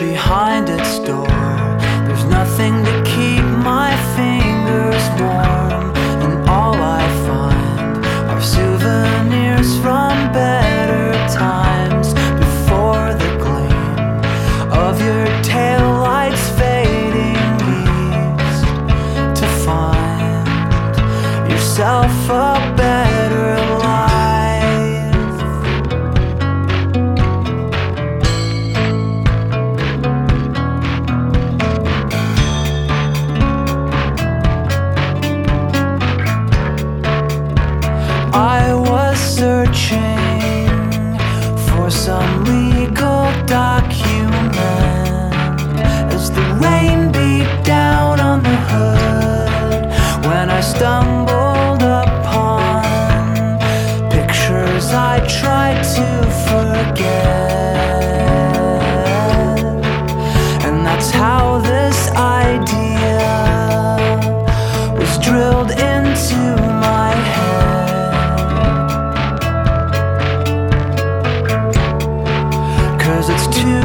behind its door. There's nothing to keep my fingers warm, and all I find are souvenirs from better times. Before the gleam of your taillights fading east, to find yourself a better life. I was searching for some legal document as the rain beat down on the hood, when I stumbled upon pictures I tried to forget. And that's how this idea was drilled into my head. 'Cause it's too